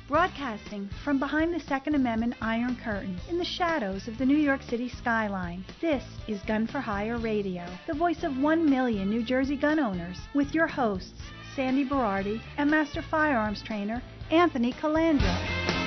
Broadcasting from behind the Second Amendment Iron Curtain in the shadows of the New York City skyline, this is Gun for Hire Radio, the voice of 1 million New Jersey gun owners, with your hosts, Sandy Berardi and Master Firearms Trainer Anthony Calandra.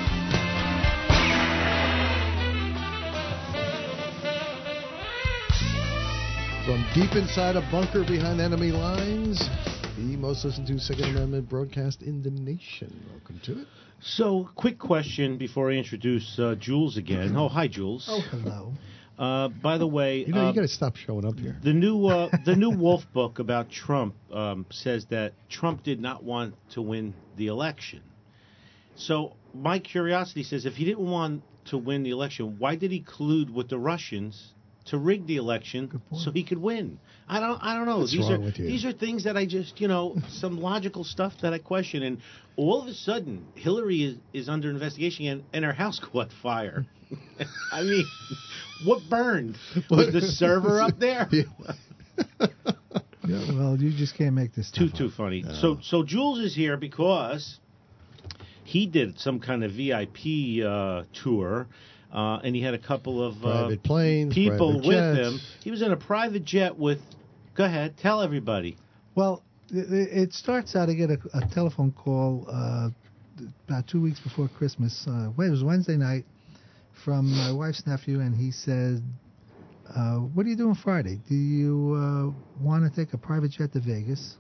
From deep inside a bunker behind enemy lines, the most listened to Second Amendment broadcast in the nation. Welcome to it. So, quick question before I introduce Jules again. Oh, hi, Jules. Oh, hello. By the way, you got to stop showing up here. The new Wolf book about Trump says that Trump did not want to win the election. So, my curiosity says, if he didn't want to win the election, why did he collude with the Russians to rig the election so he could win? I don't know. What's wrong with you? These are things that I just, some logical stuff that I question. And all of a sudden, Hillary is under investigation and her house caught fire. I mean, what burned? Was the server up there? Yeah, well, you just can't make this stuff Too funny. No. So Jules is here because he did some kind of VIP tour. And he had a couple of private planes, people private with jets. him. He was in a private jet with. Go ahead, tell everybody. Well, it starts out. I get a telephone call about 2 weeks before Christmas. It was Wednesday night from my wife's nephew, and he said, "What are you doing Friday? Do you want to take a private jet to Vegas?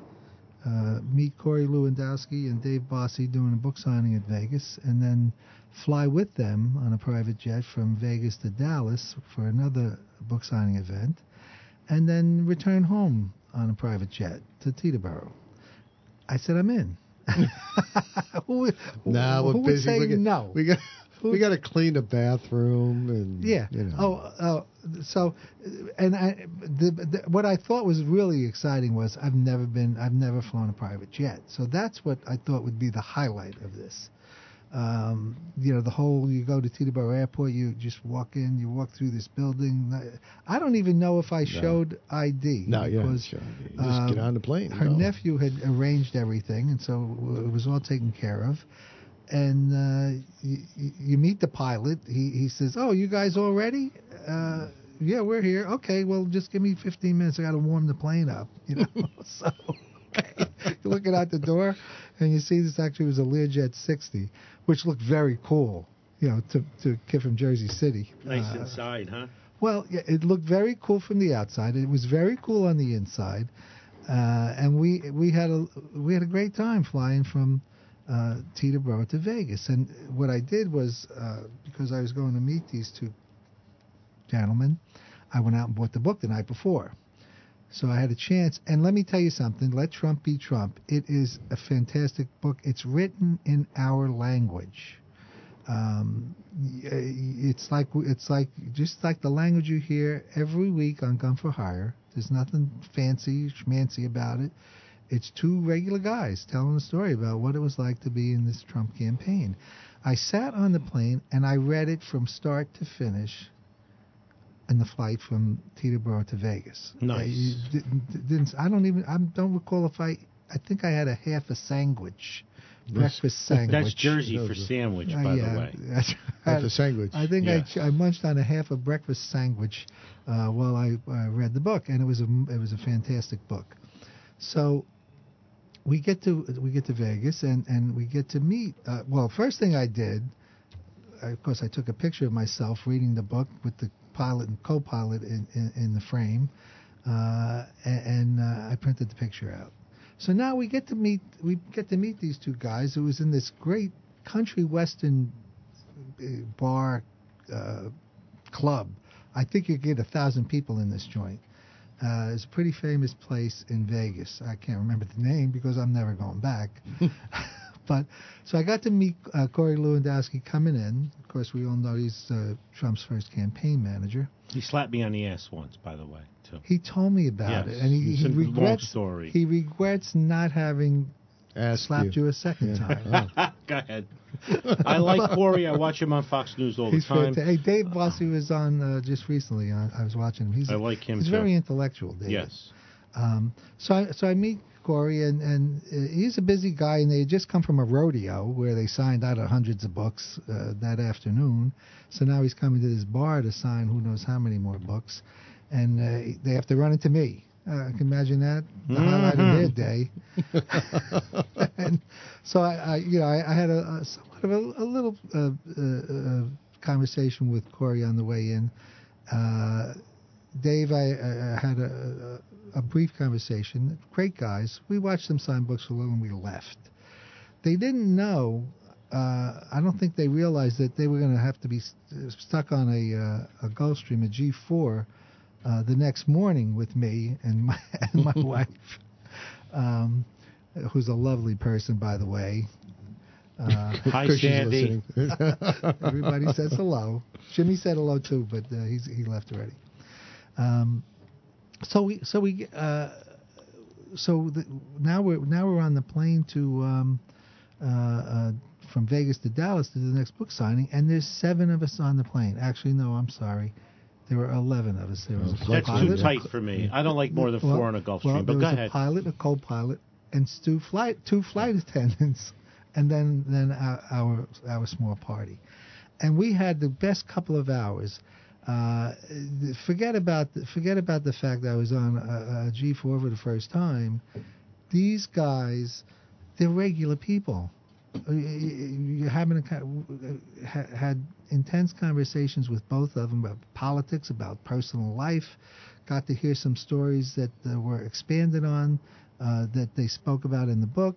Meet Corey Lewandowski and Dave Bossie doing a book signing at Vegas, and then fly with them on a private jet from Vegas to Dallas for another book signing event, and then return home on a private jet to Teterboro." I said, "I'm in." Who we're busy. Would say no? We got to clean the bathroom and yeah. So, and what I thought was really exciting was I've never flown a private jet, so that's what I thought would be the highlight of this. The whole, you go to Teterboro Airport, you just walk in, you walk through this building. I don't even know if I showed ID. No, because, sure. You just get on the plane. Her nephew had arranged everything, and so it was all taken care of. And you meet the pilot. He says, "Oh, you guys all ready?" "Yeah, we're here." "Okay, well, just give me 15 minutes. I got to warm the plane up." So okay. You're looking out the door, and you see this actually was a Learjet 60, which looked very cool, to kid from Jersey City. Nice inside, huh? Well, yeah, it looked very cool from the outside. It was very cool on the inside, and we had a great time flying from Teterboro to Vegas. And what I did was, because I was going to meet these two gentlemen, I went out and bought the book the night before. So I had a chance. And let me tell you something. Let Trump be Trump. It is a fantastic book. It's written in our language. It's like just like the language you hear every week on Gun for Hire. There's nothing fancy, schmancy about it. It's two regular guys telling a story about what it was like to be in this Trump campaign. I sat on the plane and I read it from start to finish in the flight from Teterboro to Vegas. Nice. I don't recall if I think I had a half a sandwich, breakfast sandwich. That's Jersey for sandwich, by the way. Half a sandwich. I think I munched on a half a breakfast sandwich while I read the book, and it was a fantastic book. So we get to Vegas and we get to meet. First thing I did, of course, I took a picture of myself reading the book with the pilot and co-pilot in the frame, and I printed the picture out. So now we get to meet these two guys. It was in this great country western bar club. I think you get 1,000 people in this joint. It's a pretty famous place in Vegas. I can't remember the name because I'm never going back. But so I got to meet Corey Lewandowski coming in. Of course, we all know he's Trump's first campaign manager. He slapped me on the ass once, by the way, too. He told me about it, and he regrets. Long story. He regrets not having slapped you a second time. Oh. Go ahead. I like Corey. I watch him on Fox News all the time. Hey, Dave Bossie was on just recently. I was watching him. I like him He's too. very intellectual, Dave. Yes. So I meet Corey, and he's a busy guy, and they had just come from a rodeo where they signed out hundreds of books that afternoon. So now he's coming to this bar to sign who knows how many more books, and they have to run into me. Can you imagine that? The highlight of their day. And so I had a somewhat of a little conversation with Corey on the way in. Dave, I had a brief conversation. Great guys. We watched them sign books for a little and we left. They didn't know, I don't think they realized that they were going to have to be stuck on a Gulfstream, a G4, the next morning with me and my wife, who's a lovely person, by the way. Hi, Sandy. Everybody says hello. Jimmy said hello too, but he left already. Now we're on the plane to from Vegas to Dallas to the next book signing, and there's 7 of us on the plane. Actually, no, I'm sorry. There were 11 of us. There was a That's pilot, too tight for me. I don't like more than 4 on a Gulfstream, but go ahead. There was a pilot, a co-pilot, and 2 flight attendants, and then our small party. And we had the best couple of hours. Forget about the fact that I was on a G4 for the first time. These guys, they're regular people. You had intense conversations with both of them about politics, about personal life. Got to hear some stories that were expanded on, that they spoke about in the book.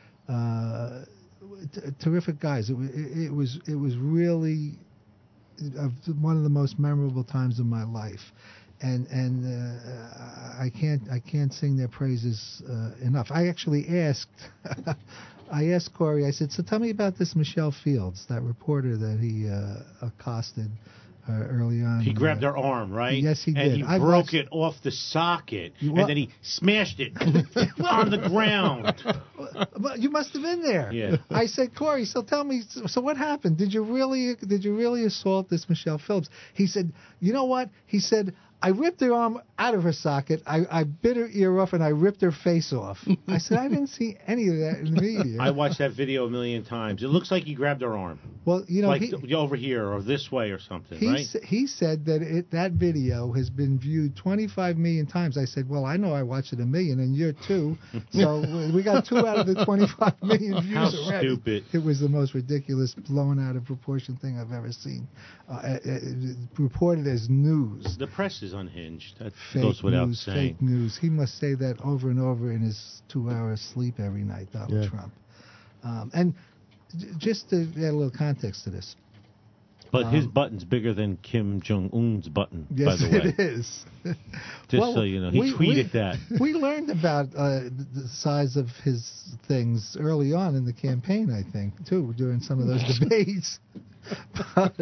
Terrific guys. It was really one of the most memorable times of my life, and I can't sing their praises enough. I actually asked Corey. I said, so tell me about this Michelle Fields, that reporter that he accosted early on. He grabbed her arm, right? Yes, he did. And he broke it off the socket, and then he smashed it on the ground. Well, you must have been there. Yeah. I said, Corey, so tell me, so what happened? Did you really assault this Michelle Phillips? He said, you know what? He said, I ripped her arm out of her socket. I bit her ear off and I ripped her face off. I said, I didn't see any of that in the media. I watched that video a million times. It looks like he grabbed her arm. Well, you know, like over here or this way or something, right? He said that that video has been viewed 25 million times. I said, well, I know I watched it a million and you're 2. So we got 2 out of the 25 million views How already. Stupid. It was the most ridiculous, blown out of proportion thing I've ever seen. Reported as news. The press is unhinged. That Fake goes without news, saying. Fake news. He must say that over and over in his 2 hours sleep every night, Donald Trump. And just to add a little context to this. But his button's bigger than Kim Jong-un's button, yes, by the way. Yes, it is. Just so you know. He tweeted that. We learned about the size of his things early on in the campaign, I think, too, during some of those debates. But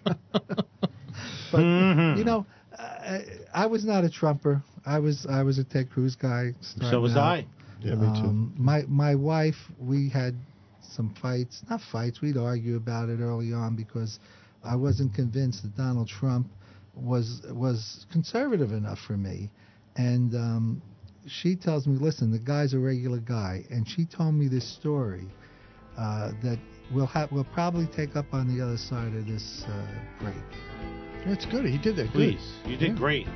you know, I was not a Trumper. I was a Ted Cruz guy. So was I. Yeah, me too. My wife, we had some fights. Not fights. We'd argue about it early on because I wasn't convinced that Donald Trump was conservative enough for me. And she tells me, listen, the guy's a regular guy. And she told me this story that we'll probably take up on the other side of this break. That's good. He did that. Please. You did great.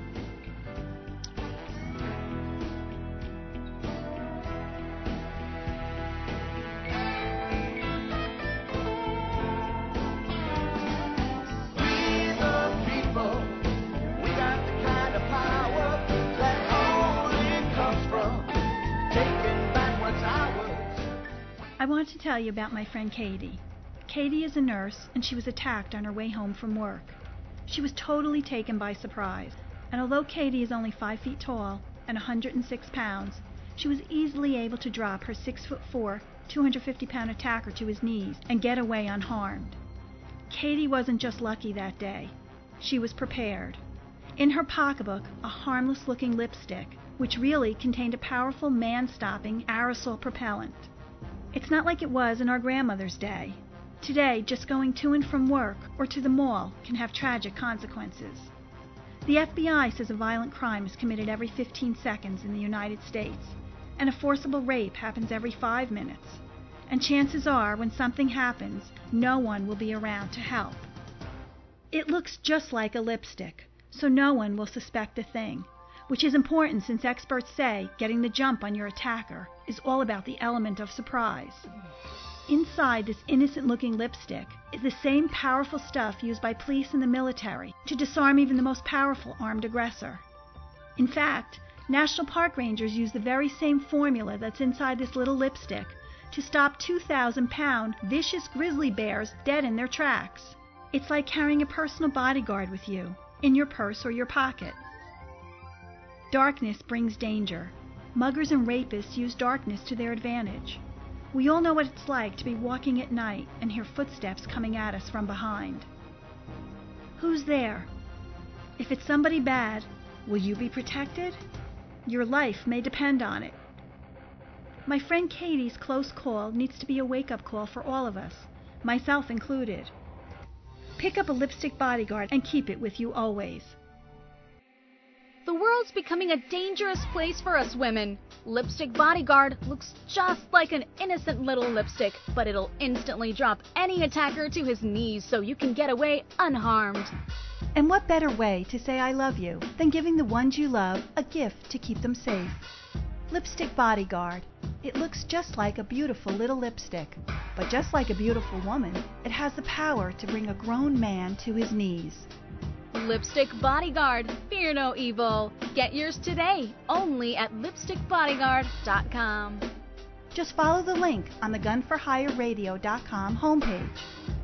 I want to tell you about my friend Katie. Katie is a nurse, and she was attacked on her way home from work. She was totally taken by surprise, and although Katie is only 5 feet tall and 106 pounds, she was easily able to drop her 6'4", 250-pound attacker to his knees and get away unharmed. Katie wasn't just lucky that day. She was prepared. In her pocketbook, a harmless-looking lipstick, which really contained a powerful man-stopping aerosol propellant. It's not like it was in our grandmother's day. Today, just going to and from work or to the mall can have tragic consequences. The FBI says a violent crime is committed every 15 seconds in the United States. and a forcible rape happens every 5 minutes. And chances are, when something happens, no one will be around to help. It looks just like a lipstick, so no one will suspect a thing, which is important since experts say getting the jump on your attacker is all about the element of surprise. Inside this innocent-looking lipstick is the same powerful stuff used by police and the military to disarm even the most powerful armed aggressor. In fact, National Park Rangers use the very same formula that's inside this little lipstick to stop 2,000-pound vicious grizzly bears dead in their tracks. It's like carrying a personal bodyguard with you, in your purse or your pocket. Darkness brings danger. Muggers and rapists use darkness to their advantage. We all know what it's like to be walking at night and hear footsteps coming at us from behind. Who's there? If it's somebody bad, will you be protected? Your life may depend on it. My friend Katie's close call needs to be a wake-up call for all of us, myself included. Pick up a lipstick bodyguard and keep it with you always. The world's becoming a dangerous place for us women. Lipstick Bodyguard looks just like an innocent little lipstick, but it'll instantly drop any attacker to his knees so you can get away unharmed. And what better way to say I love you than giving the ones you love a gift to keep them safe? Lipstick Bodyguard. It looks just like a beautiful little lipstick, but just like a beautiful woman, it has the power to bring a grown man to his knees. Lipstick Bodyguard. Fear no evil. Get yours today, only at lipstickbodyguard.com. Just follow the link on the gunforhireradio.com homepage.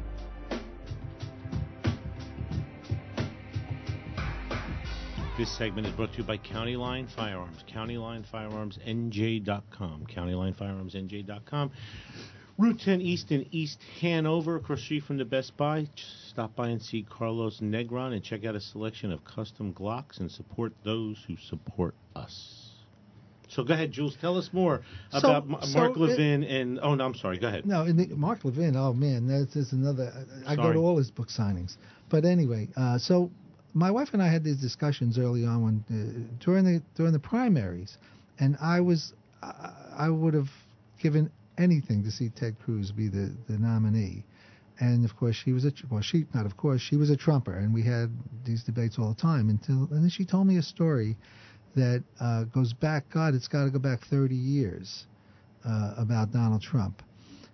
This segment is brought to you by County Line Firearms. CountyLineFirearmsNJ.com. CountyLineFirearmsNJ.com. Route 10 East in East Hanover, across the street from the Best Buy. Just stop by and see Carlos Negron and check out a selection of custom Glocks and support those who support us. So go ahead, Jules. Tell us more about Mark Levin and... Oh, no, I'm sorry. Go ahead. No, Mark Levin, oh, man, that's another... I go to all his book signings. But anyway, so my wife and I had these discussions early on when during the primaries, and I would have given anything to see Ted Cruz be the nominee. And of course she was she was a Trumper, and we had these debates all the time and then she told me a story that goes back, it's got to go back 30 years about Donald Trump.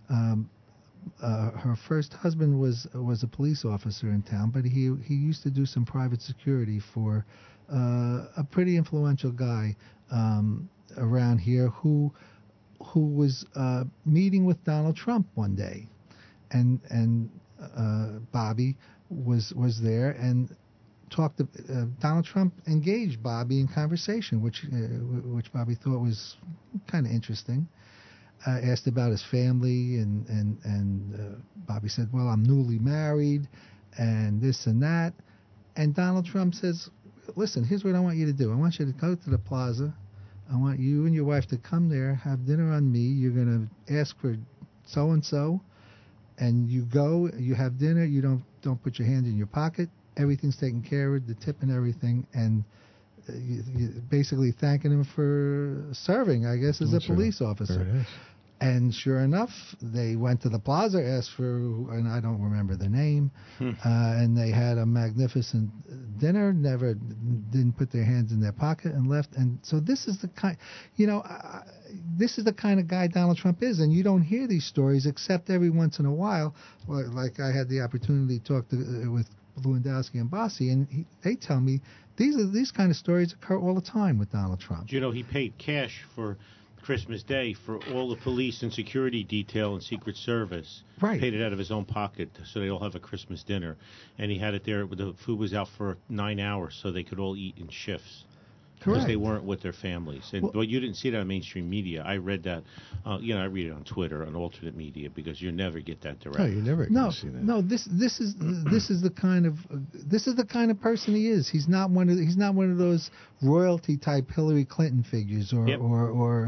Her first husband was a police officer in town, but he used to do some private security for a pretty influential guy around here who was meeting with Donald Trump one day, and Bobby was there and talked. Donald Trump engaged Bobby in conversation, which Bobby thought was kind of interesting. Asked about his family, and Bobby said, "Well, I'm newly married, and this and that." And Donald Trump says, "Listen, here's what I want you to do. I want you to go to the plaza. I want you and your wife to come there, have dinner on me. You're going to ask for so-and-so, and you go, you have dinner, you don't put your hand in your pocket. Everything's taken care of, the tip and everything, and you basically thanking him for serving, I guess, as a police officer." There it is. And sure enough, they went to the plaza, asked for, and I don't remember the name, and they had a magnificent dinner, didn't put their hands in their pocket and left. And so this is the kind, this is the kind of guy Donald Trump is, and you don't hear these stories except every once in a while. Like I had the opportunity to talk with Lewandowski and Bossie, and they tell me these kind of stories occur all the time with Donald Trump. You know, he paid cash for Christmas Day for all the police and security detail and Secret Service. Right. Paid it out of his own pocket so they all have a Christmas dinner. And he had it there. The food was out for 9 hours so they could all eat in shifts. Because they weren't with their families. And well, you didn't see that on mainstream media. I read that. I read it on Twitter, on alternate media, because you never get that direct. No, you never see that. No, this is the kind of person he is. He's not one of those royalty type Hillary Clinton figures or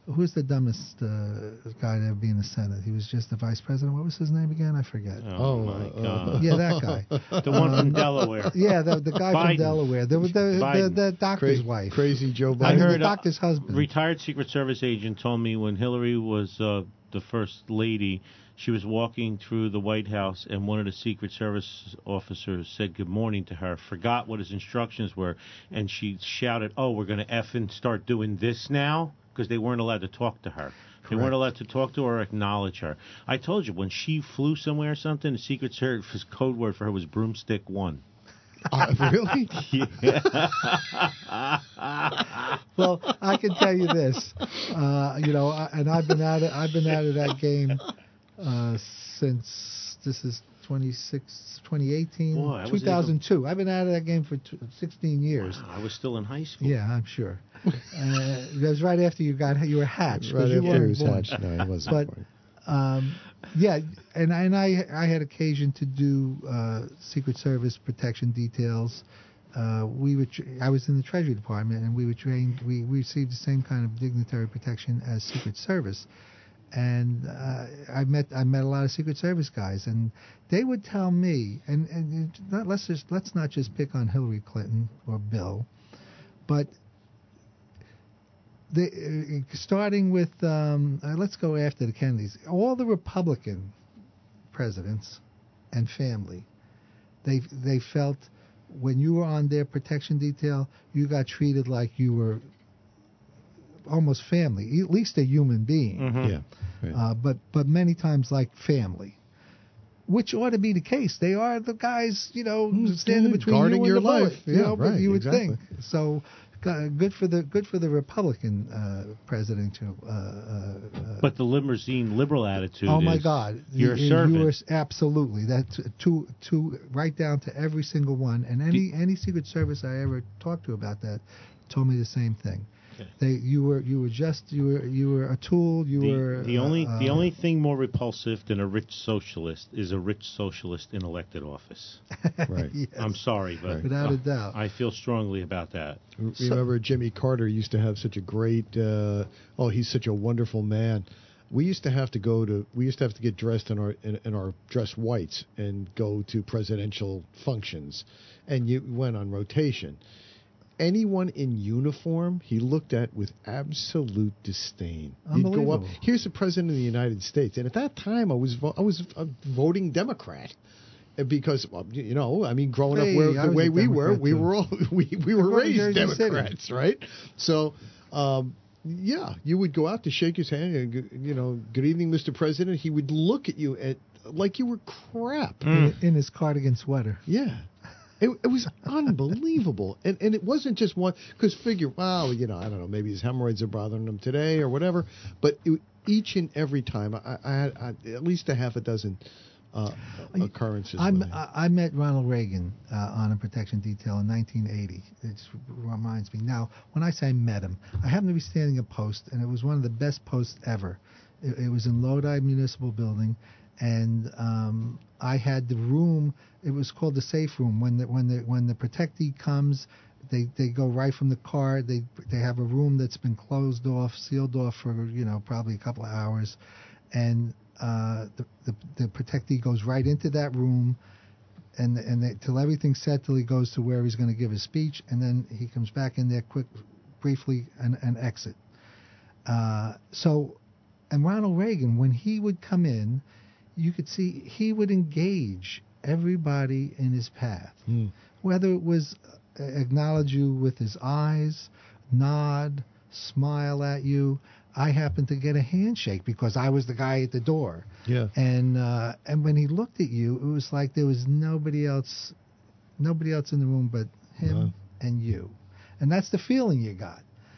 who's the dumbest guy to ever be in the Senate? He was just the vice president. What was his name again? I forget. Oh my God! Yeah, that guy. The one from Delaware. Yeah, the guy Biden. from Delaware. The doctor's wife. Crazy Joe Biden. I heard the doctor's husband. Retired Secret Service agent told me when Hillary was the first lady, she was walking through the White House and one of the Secret Service officers said good morning to her, forgot what his instructions were, and she shouted, "Oh, we're going to effing start doing this now?" Because they weren't allowed to talk to her. They weren't allowed to talk to her or acknowledge her. I told you, when she flew somewhere or something, the Secret Service code word for her was Broomstick 1. Really? Yeah. Well, I can tell you this, and I've been out of that game since this is 2018, Boy, 2002. I've been out of that game for 16 years. Wow, I was still in high school. Yeah, I'm sure. It was right after you were hatched. Right you after he weren't was born. hatched. No, he wasn't born. Yeah, and I had occasion to do Secret Service protection details. I was in the Treasury Department, and we were trained. We received the same kind of dignitary protection as Secret Service. And I met a lot of Secret Service guys, and they would tell me, and let's not just pick on Hillary Clinton or Bill, but starting with let's go after the Kennedys. All the Republican presidents and family, they felt when you were on their protection detail, you got treated like you were almost family, at least a human being. Mm-hmm. Yeah. Right. But many times like family, which ought to be the case. They are the guys, standing between guarding you and your the bullet, life. Yeah, but right, you would exactly. think so. Good for the Republican presidential. But the limousine liberal attitude. Oh my is, God! You're a servant. You were absolutely that to right down to every single one. And any Secret Service I ever talked to about that told me the same thing. Okay. You were a tool. The only thing more repulsive than a rich socialist is a rich socialist in elected office. Right. Yes. I'm sorry, but without a doubt, I feel strongly about that. Remember, Jimmy Carter used to have such a great. He's such a wonderful man. We used to have to get dressed in our dress whites and go to presidential functions, and you went on rotation. Anyone in uniform, he looked at with absolute disdain. He'd go up. Here's the president of the United States, and at that time, I was a voting Democrat, because growing up the way we were, we were raised Democrats, right? So. You would go out to shake his hand and, good evening, Mr. President. He would look at you like you were crap. In his cardigan sweater. Yeah. It was unbelievable. And it wasn't just one, because I don't know, maybe his hemorrhoids are bothering him today or whatever. But each and every time, I had at least a half a dozen occurrences. I met Ronald Reagan on a protection detail in 1980. It just reminds me. Now, when I say met him, I happened to be standing a post, and it was one of the best posts ever. It was in Lodi Municipal Building, and I had the room. It was called the safe room. When the protectee comes, they go right from the car. They have a room that's been closed off, sealed off for probably a couple of hours, and the protectee goes right into that room, and till everything's set, till he goes to where he's going to give his speech, and then he comes back in there briefly and exit. And Ronald Reagan, when he would come in, you could see he would engage everybody in his path, whether it was acknowledge you with his eyes, nod, smile at you. I happened to get a handshake because I was the guy at the door. Yeah. And when he looked at you, it was like there was nobody else in the room but him and you, and that's the feeling you got.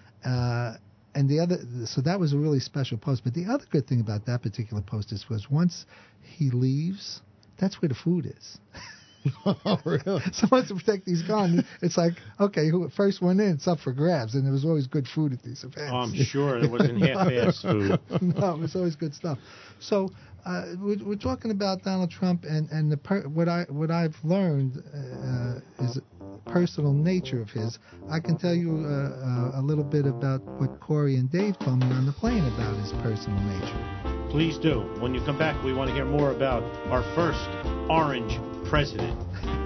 So that was a really special post. But the other good thing about that particular post was once he leaves, that's where the food is. Oh, really? So once the protectee's gone, it's like, okay, first one in, it's up for grabs. And there was always good food at these events. Oh, I'm sure there wasn't half-assed food. No, it was always good stuff. So we're talking about Donald Trump, and what I've learned is personal nature of his. I can tell you a little bit about what Corey and Dave told me on the plane about his personal nature. Please do. When you come back, we want to hear more about our first orange president.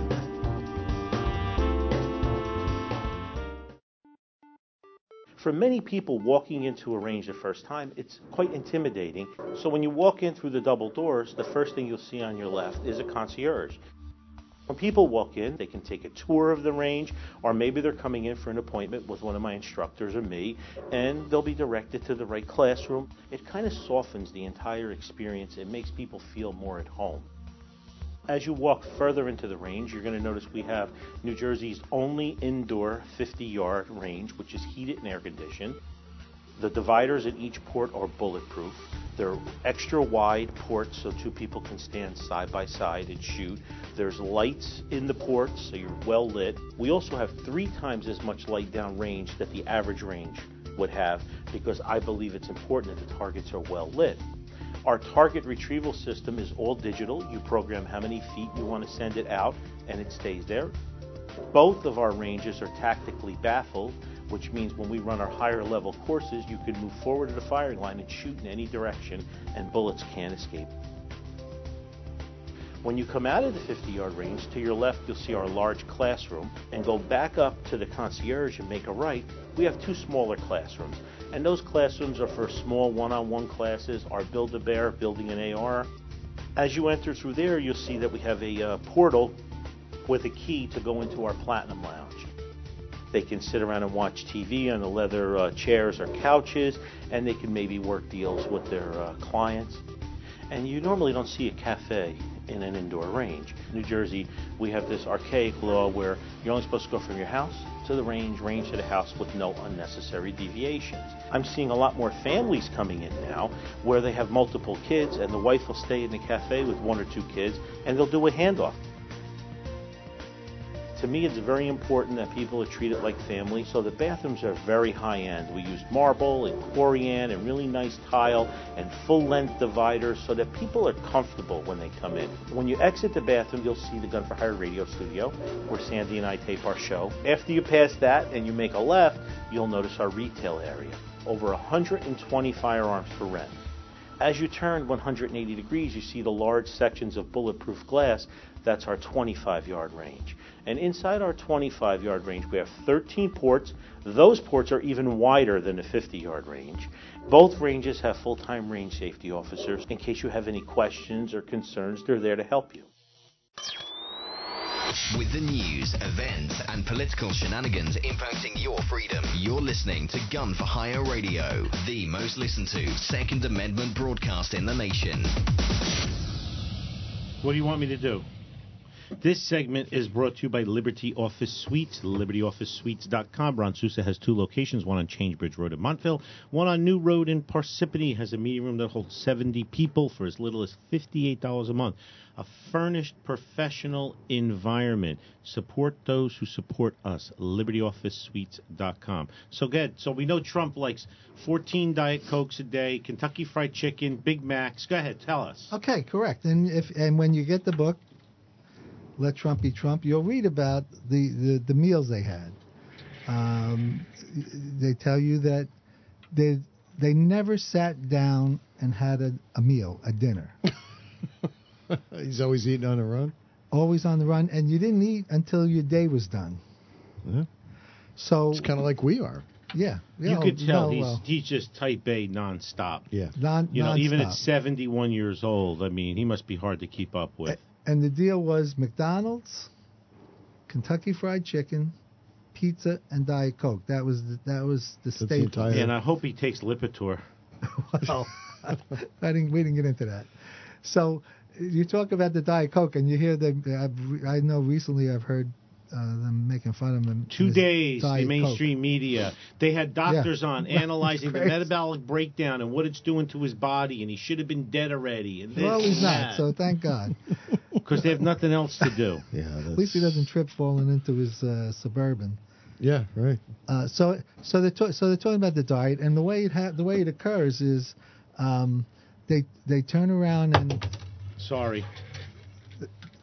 For many people, walking into a range the first time, it's quite intimidating. So when you walk in through the double doors, the first thing you'll see on your left is a concierge. When people walk in, they can take a tour of the range, or maybe they're coming in for an appointment with one of my instructors or me, and they'll be directed to the right classroom. It kind of softens the entire experience. It makes people feel more at home. As you walk further into the range, you're going to notice we have New Jersey's only indoor 50-yard range, which is heated and air conditioned. The dividers at each port are bulletproof. They're extra wide ports so two people can stand side by side and shoot. There's lights in the ports, so you're well lit. We also have 3 times as much light down range that the average range would have, because I believe it's important that the targets are well lit. Our target retrieval system is all digital. You program how many feet you want to send it out, and it stays there. Both of our ranges are tactically baffled, which means when we run our higher level courses, you can move forward to the firing line and shoot in any direction, and bullets can't escape. When you come out of the 50-yard range, to your left you'll see our large classroom, and go back up to the concierge and make a right. We have 2 smaller classrooms, and those classrooms are for small one-on-one classes, our Build-A-Bear, building an AR. As you enter through there, you'll see that we have a portal with a key to go into our Platinum Lounge. They can sit around and watch TV on the leather chairs or couches, and they can maybe work deals with their clients. And you normally don't see a cafe in an indoor range. In New Jersey, we have this archaic law where you're only supposed to go from your house to the range to the house with no unnecessary deviations. I'm seeing a lot more families coming in now where they have multiple kids, and the wife will stay in the cafe with 1 or 2 kids, and they'll do a handoff. To me, it's very important that people are treated like family, so the bathrooms are very high-end. We use marble and corian and really nice tile and full-length dividers so that people are comfortable when they come in. When you exit the bathroom, you'll see the Gun for Hire radio studio, where Sandy and I tape our show. After you pass that and you make a left, you'll notice our retail area. Over 120 firearms for rent. As you turn 180 degrees, you see the large sections of bulletproof glass. That's our 25-yard range. And inside our 25-yard range, we have 13 ports. Those ports are even wider than the 50-yard range. Both ranges have full-time range safety officers. In case you have any questions or concerns, they're there to help you. With the news, events, and political shenanigans impacting your freedom, you're listening to Gun for Hire Radio, the most listened to Second Amendment broadcast in the nation. What do you want me to do? This segment is brought to you by Liberty Office Suites, libertyofficesuites.com. Ron Sousa has 2 locations, one on Changebridge Road in Montville, one on New Road in Parsippany. Has a meeting room that holds 70 people for as little as $58 a month. A furnished, professional environment. Support those who support us, libertyofficesuites.com. So good. So we know Trump likes 14 Diet Cokes a day, Kentucky Fried Chicken, Big Macs. Go ahead, tell us. Okay, correct. And when you get the book, Let Trump Be Trump, you'll read about the meals they had. They tell you that they never sat down and had a meal, a dinner. He's always eating on the run? Always on the run, and you didn't eat until your day was done. Yeah. So it's kind of like we are. Yeah. You could tell he's just type A nonstop. Yeah. Even at 71 years old, I mean, he must be hard to keep up with. And the deal was McDonald's, Kentucky Fried Chicken, pizza, and Diet Coke. That was the staple. Yeah, and I hope he takes Lipitor. Well, we didn't get into that. So you talk about the Diet Coke, and you hear them. I know recently I've heard them making fun of him. 2 days, Diet the mainstream Coke. media. They had doctors on analyzing the metabolic breakdown and what it's doing to his body, and he should have been dead already. And well, he's not, so thank God. Because they have nothing else to do. At least he doesn't trip falling into his Suburban. Yeah, right. So they're talking about the diet, and the way it occurs is they turn around and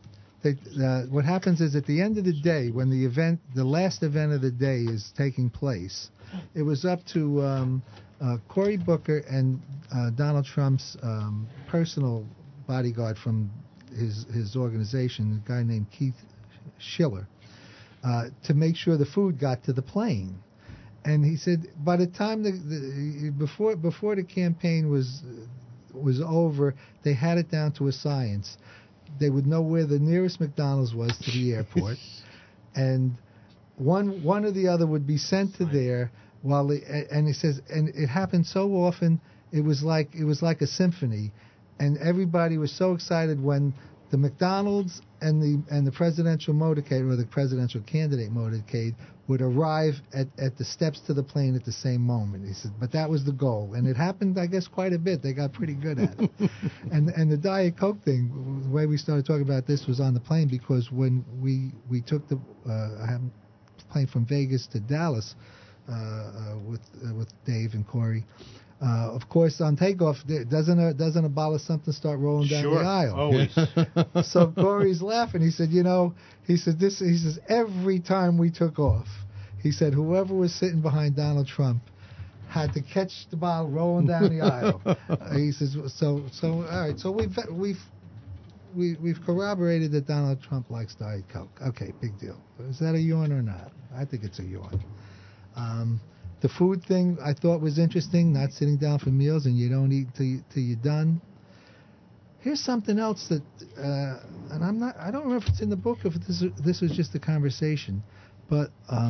what happens is at the end of the day, when the last event of the day is taking place, it was up to Cory Booker and Donald Trump's personal bodyguard from his organization, a guy named Keith Schiller, to make sure the food got to the plane. And he said by the time before the campaign was over, they had it down to a science. They would know where the nearest McDonald's was to the airport, and one or the other would be sent to there. And he says, and it happened so often, it was like a symphony, and everybody was so excited when the McDonald's and the presidential motorcade, or the presidential candidate motorcade, would arrive at the steps to the plane at the same moment. He said, but that was the goal, and it happened, I guess, quite a bit. They got pretty good at it. and the Diet Coke thing, the way we started talking about this was on the plane, because when we took the plane from Vegas to Dallas with Dave and Corey. Of course, on takeoff, doesn't a bottle of something start rolling down the aisle? Always. So Corey's laughing. He said, he says every time we took off, he said whoever was sitting behind Donald Trump had to catch the bottle rolling down the aisle. He says, so all right. So we've corroborated that Donald Trump likes Diet Coke. Okay, big deal. Is that a yawn or not? I think it's a yawn. The food thing I thought was interesting, not sitting down for meals and you don't eat till you're done. Here's something else that, and I don't remember if it's in the book, if this was just a conversation, but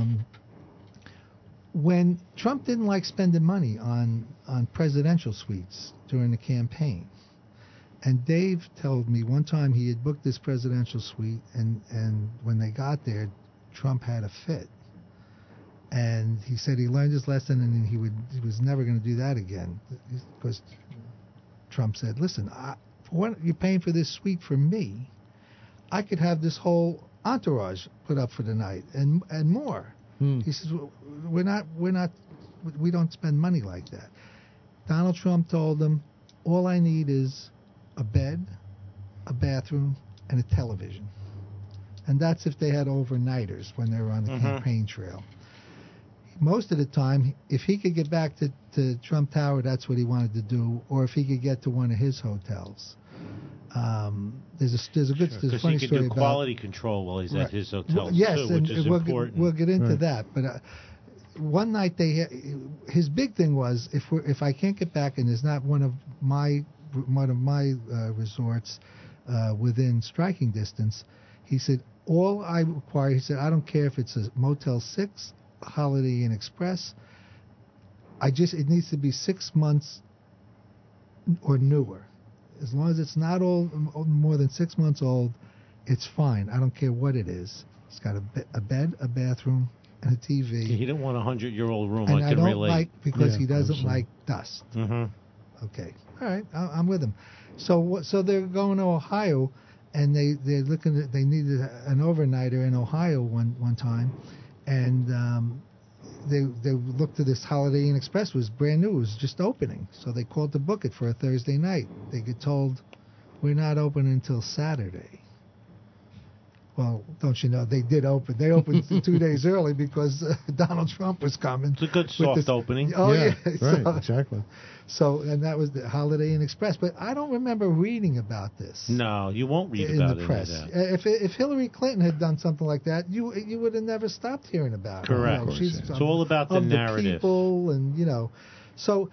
when Trump didn't like spending money on presidential suites during the campaign, and Dave told me one time he had booked this presidential suite, and when they got there, Trump had a fit. And he said he learned his lesson, and he was never going to do that again, because Trump said, "Listen, what you're paying for this suite for me, I could have this whole entourage put up for the night and more." He says, "We don't spend money like that." Donald Trump told them, "All I need is a bed, a bathroom, and a television," and that's if they had overnighters when they were on the campaign trail. Most of the time, if he could get back to Trump Tower, that's what he wanted to do, or if he could get to one of his hotels. There's a funny he story can do about quality control while he's at his hotel, yes, too, which is important. We'll get into that. But one night his big thing was if I can't get back and there's not one of my resorts within striking distance, he said all I require. He said I don't care if it's a Motel 6. Holiday Inn Express. It needs to be 6 months or newer. As long as it's not more than 6 months old, it's fine. I don't care what it is. It's got a bed, a bathroom, and a TV. He didn't want a 100-year-old room. And I can relate. like because he doesn't absolutely. like dust. Okay, all right, I'm with him. So they're going to Ohio, and they're looking at, they needed an overnighter in Ohio one time. And they looked at this Holiday Inn Express. It was brand new. It was just opening. So they called to book it for a Thursday night. They get told, we're not open until Saturday. Well, don't you know, they did open. They opened 2 days early because Donald Trump was coming. It's a good soft opening. Oh, yeah. Right, exactly. So, and that was the Holiday Inn Express. But I don't remember reading about this. No, you won't read in about the it press. If Hillary Clinton had done something like that, you would have never stopped hearing about it. Correct. Of course, She's yeah. It's all about the narrative. The people, and so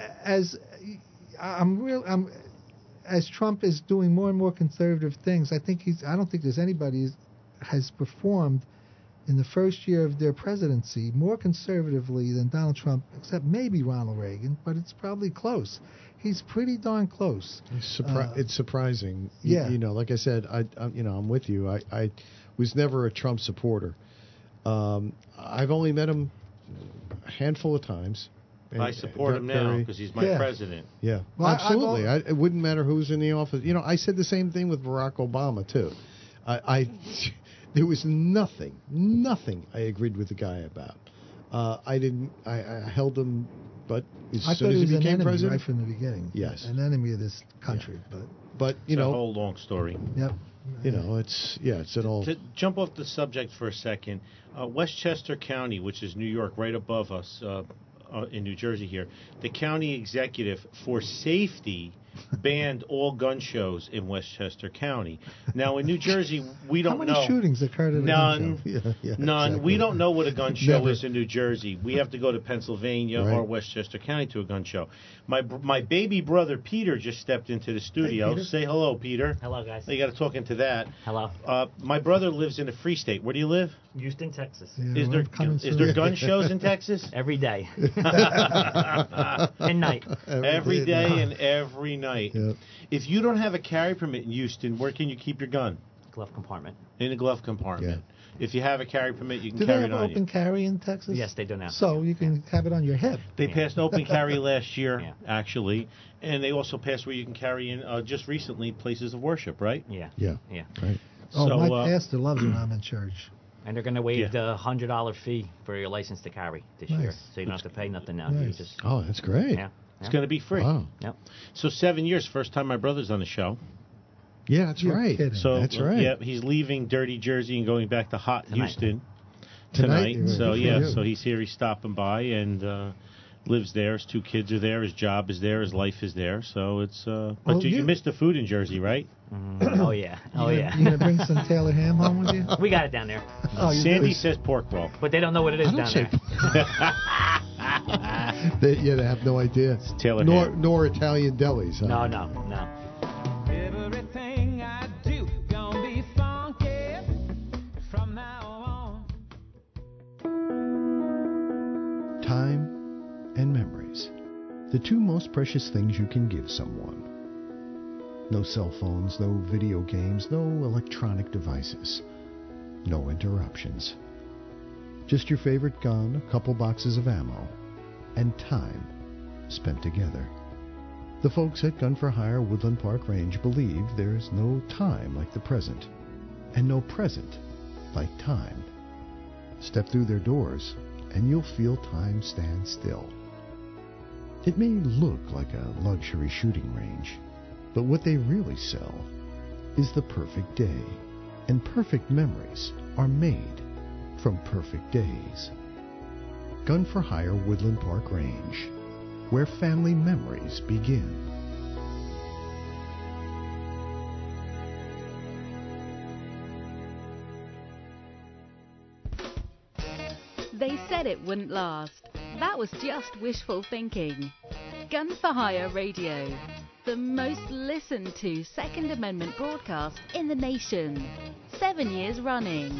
as Trump is doing more and more conservative things, I don't think there's anybody has performed in the first year of their presidency more conservatively than Donald Trump, except maybe Ronald Reagan, but it's probably close. He's pretty darn close. It's surprising. Yeah. Like I said, I'm with you. I was never a Trump supporter. I've only met him a handful of times. I support him now because he's my president. Yeah, well, absolutely. It wouldn't matter who's in the office. I said the same thing with Barack Obama too. There was nothing I agreed with the guy about. I held him but as I soon thought as he was he an became enemy president, right from the beginning. Yes. An enemy of this country. but It's you a know, whole long story. Yep. it's an all. To jump off the subject for a second, Westchester County, which is New York, right above us in New Jersey here, the county executive for safety banned all gun shows in Westchester County. Now, in New Jersey, we don't know. How many shootings occurred at a None. gun show? None. Exactly. We don't know what a gun show Never. is in New Jersey. We have to go to Pennsylvania Right. or Westchester County to a gun show. My baby brother Peter just stepped into the studio. Peter. Say hello, Peter. Hello, guys. You got to talk into that. Hello. My brother lives in a free state. Where do you live? Houston, Texas. Yeah, Is well, there coming is soon. there gun shows in Texas? Every day. And night. Every day and every night. Yep. If you don't have a carry permit in Houston, where can you keep your gun? Glove compartment. In a glove compartment. If you have a carry permit, you can Do they carry have it on open you. carry in Texas? Yes, they do now. So you can have it on your hip. They passed open carry last year, Yeah. actually, and they also passed where you can carry in just recently places of worship, right? Yeah. Yeah. Yeah. Right. Oh, So, my pastor loves when I'm in church. And they're going to waive Yeah. the $100 fee for your license to carry this year. Nice. So you don't have to pay nothing now. Nice. You just, Oh, that's great. yeah. It's going to be free. Wow. Yep. So 7 years, first time my brother's on the show. Yeah, that's You're right. kidding. So That's right. Yeah, he's leaving dirty Jersey and going back to hot Tonight. Houston Tonight? tonight. So Good for yeah, you. so he's here. He's stopping by and lives there. His 2 kids are there. His job is there. His life is there. So it's. But Well, you you- missed the food in Jersey, right? Oh, yeah. Oh, You yeah. gonna bring some Taylor ham home with you? We got it down there. Oh, you Sandy do? says pork roll. But they don't know what it is I don't down say. there. They have no idea. Taylor nor ham. nor Italian delis. Huh? No. Everything I do gonna be funky from now on. Time and memories. The 2 most precious things you can give someone. No cell phones, no video games, no electronic devices. No interruptions. Just your favorite gun, a couple boxes of ammo, and time spent together. The folks at Gun for Hire Woodland Park Range believe there's no time like the present, and no present like time. Step through their doors, and you'll feel time stand still. It may look like a luxury shooting range, but what they really sell is the perfect day, and perfect memories are made from perfect days. Gun for Hire Woodland Park Range, where family memories begin. They said it wouldn't last. That was just wishful thinking. Gun for Hire Radio, the most listened to Second Amendment broadcast in the nation. 7 years running.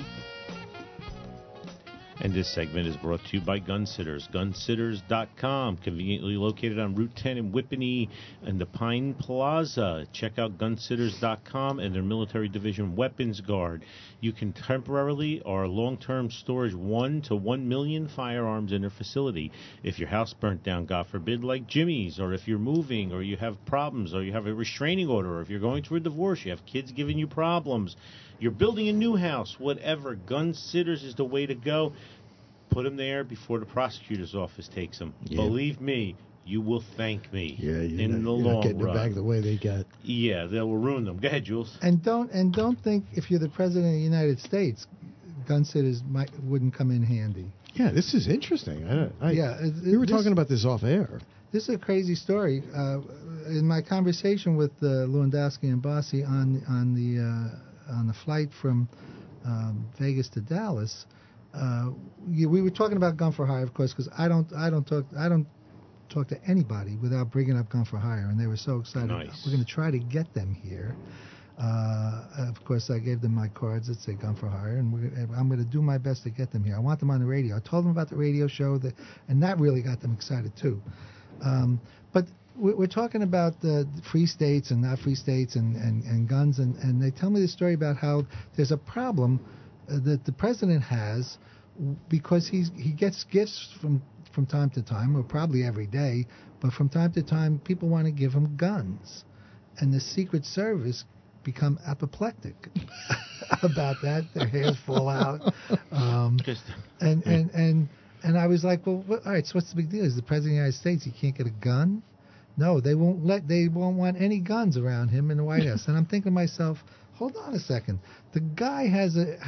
And this segment is brought to you by Gunsitters. Gunsitters.com, conveniently located on Route 10 in Whippany and the Pine Plaza. Check out Gunsitters.com and their military division Weapons Guard. You can temporarily or long-term storage 1 to 1 million firearms in their facility. If your house burnt down, God forbid, like Jimmy's, or if you're moving, or you have problems, or you have a restraining order, or if you're going through a divorce, you have kids giving you problems, you're building a new house, whatever, Gunsitters is the way to go. Put them there before the prosecutor's office takes them. Yeah. Believe me, you will thank me Yeah, in the you're long not getting run. it back the way they got. Yeah, they will ruin them. Go ahead, Jules. And don't think if you're the president of the United States, gun sitters wouldn't come in handy. Yeah, this is interesting. We were this- talking about this off air. This is a crazy story. In my conversation with Lewandowski and Bossi on the flight from Vegas to Dallas, we were talking about Gun for Hire, of course, because I don't talk to anybody without bringing up Gun for Hire, and they were so excited. Nice. We're going to try to get them here. Of course, I gave them my cards that say Gun for Hire, and I'm going to do my best to get them here. I want them on the radio. I told them about the radio show, and that really got them excited too. But we're talking about the free states and not free states and guns, and they tell me the story about how there's a problem that the president has because he gets gifts from time to time, or probably every day, but from time to time people want to give him guns, and the Secret Service become apoplectic about that. Their hairs fall out, and And I was like, well, all right. So what's the big deal? Is the president of the United States? He can't get a gun? No, they won't want any guns around him in the White House. And I'm thinking to myself, hold on a second. The guy has a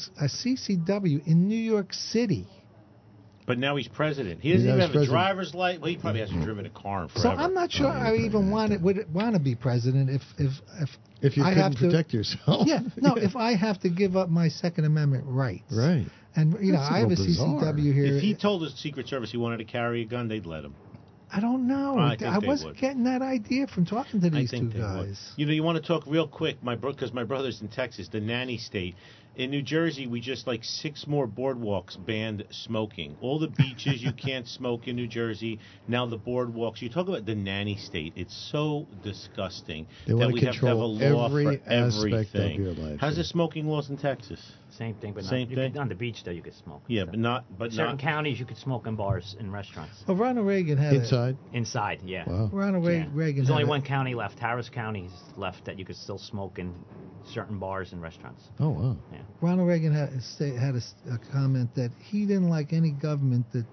CCW in New York City. But now he's president. He doesn't even have a driver's license. Well, he probably hasn't driven a car in forever. So I'm not sure I even would want to be president if you couldn't protect yourself. Yeah, no. If I have to give up my Second Amendment rights, right? And I have a bizarre. CCW here. If he told the Secret Service he wanted to carry a gun, they'd let him. I don't know. I wasn't would. getting that idea from talking to these two guys. Would. You want to talk real quick, because my brother's in Texas, the nanny state. In New Jersey, we just 6 more boardwalks banned smoking. All the beaches, you can't smoke in New Jersey. Now the boardwalks. You talk about the nanny state. It's so disgusting that we have to have a law for everything. Of your life. How's the smoking laws in Texas? Same thing, but Same thing? on the beach though you could smoke. Yeah, so. but certain counties you could smoke in bars and restaurants. Well, Ronald Reagan had Inside, yeah. Wow. Ronald Reagan. There's only one county left, Harris County, is left that you could still smoke in certain bars and restaurants. Oh wow. Yeah. Ronald Reagan had a comment that he didn't like any government that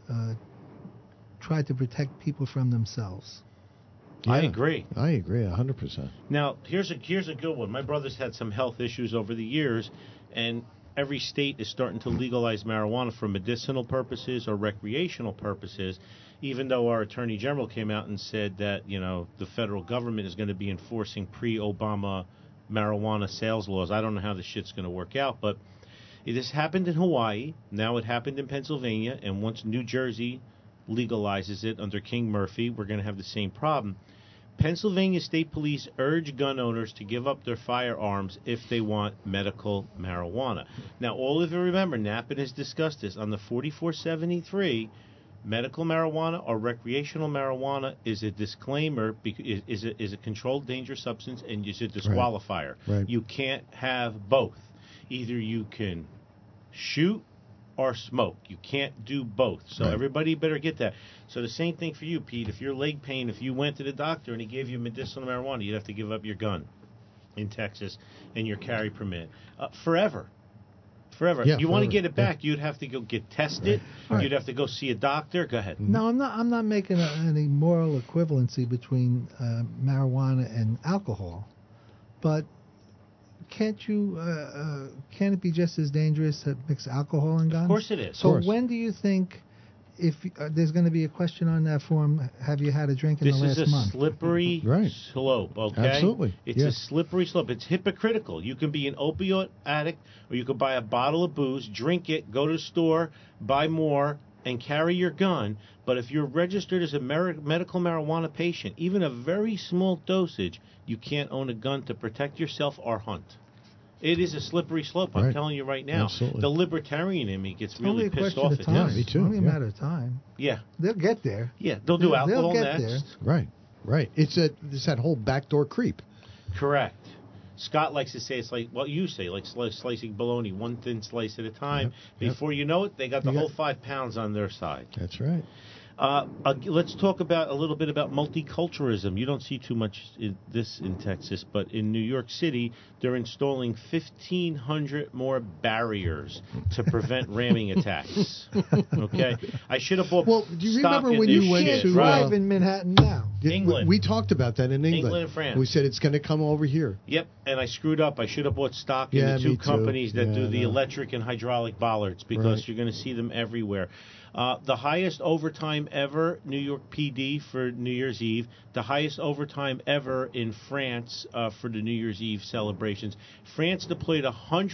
tried to protect people from themselves. Yeah, I agree. 100%. Now, here's a good one. My brother's had some health issues over the years, and every state is starting to legalize marijuana for medicinal purposes or recreational purposes, even though our Attorney General came out and said that, the federal government is going to be enforcing pre-Obama marijuana sales laws. I don't know how this shit's going to work out, but it has happened in Hawaii. Now it happened in Pennsylvania, and once New Jersey legalizes it under King Murphy, we're going to have the same problem. Pennsylvania State Police urge gun owners to give up their firearms if they want medical marijuana. Now, all of you remember, Nappen has discussed this on the 4473. Medical marijuana or recreational marijuana is a disclaimer, is a controlled dangerous substance, and is a disqualifier. Right. You can't have both. Either you can shoot or smoke. You can't do both. So everybody better get that. So the same thing for you, Pete. If your leg pain, if you went to the doctor and he gave you medicinal marijuana, you'd have to give up your gun in Texas and your carry permit forever. Yeah, you want to get it back, you'd have to go get tested. Right. You'd have to go see a doctor. Go ahead. No, I'm not making any moral equivalency between marijuana and alcohol, but can't it be just as dangerous to mix alcohol and guns? Of course it is. So when do you think, if there's going to be a question on that form, have you had a drink in the last month? This is a slippery slope, okay? Absolutely. It's a slippery slope. It's hypocritical. You can be an opioid addict, or you could buy a bottle of booze, drink it, go to the store, buy more, and carry your gun. But if you're registered as a medical marijuana patient, even a very small dosage, you can't own a gun to protect yourself or hunt. It is a slippery slope. I'm telling you right now. Absolutely. The libertarian in me gets Only really a pissed question off of at time. this. Me too. Only a matter of time. Yeah. They'll get there. Yeah, they'll do alcohol get next. there. Right. It's that whole backdoor creep. Correct. Scott likes to say it's like what you say, like slicing bologna, one thin slice at a time. Yep. Before you know it, they got the whole 5 pounds on their side. That's right. Let's talk about a little bit about multiculturalism. You don't see too much in Texas, but in New York City, they're installing 1,500 more barriers to prevent ramming attacks. Okay, I should have bought. Well, do you stock remember in when this you went shit. to Drive in Manhattan now. England. We talked about that in England. England and France. We said it's going to come over here. Yep, and I screwed up. I should have bought stock in Yeah, the two me too. companies that Yeah, do the no. electric and hydraulic bollards because Right. you're going to see them everywhere. The highest overtime ever, New York PD for New Year's Eve. The highest overtime ever in France for the New Year's Eve celebrations. France deployed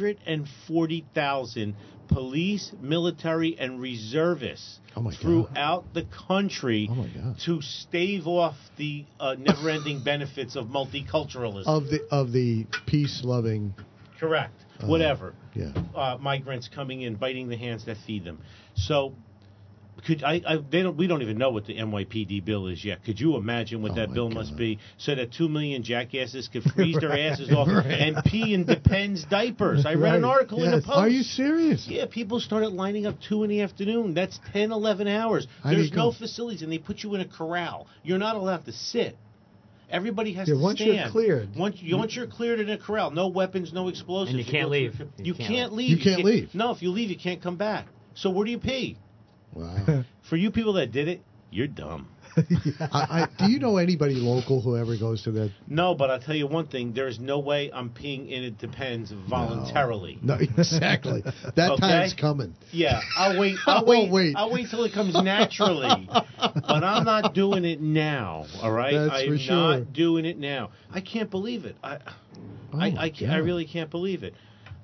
140,000 police, military, and reservists throughout the country to stave off the never-ending benefits of multiculturalism. Of the peace-loving. Correct. Whatever. Yeah. Migrants coming in, biting the hands that feed them. So, we don't even know what the NYPD bill is yet. Could you imagine what that bill must be so that 2 million jackasses could freeze their asses off and pee in Depends diapers? I read an article in the Post. Are you serious? Yeah, people started lining up 2 in the afternoon. That's 10, 11 hours. There's no facilities, and they put you in a corral. You're not allowed to sit. Everybody has to once stand. you're cleared. Once you're cleared in a corral, no weapons, no explosives. And you can't leave. You can't leave. You can't leave. No, if you leave, you can't come back. So where do you pee? Wow. For you people that did it, you're dumb. Do you know anybody local who ever goes to that? No, but I'll tell you one thing. There's no way I'm peeing in It Depends voluntarily. No, exactly. That Okay? time's coming. Yeah, I'll wait. I'll wait till it comes naturally. But I'm not doing it now. All right, That's I'm for sure. not doing it now. I can't believe it. I really can't believe it.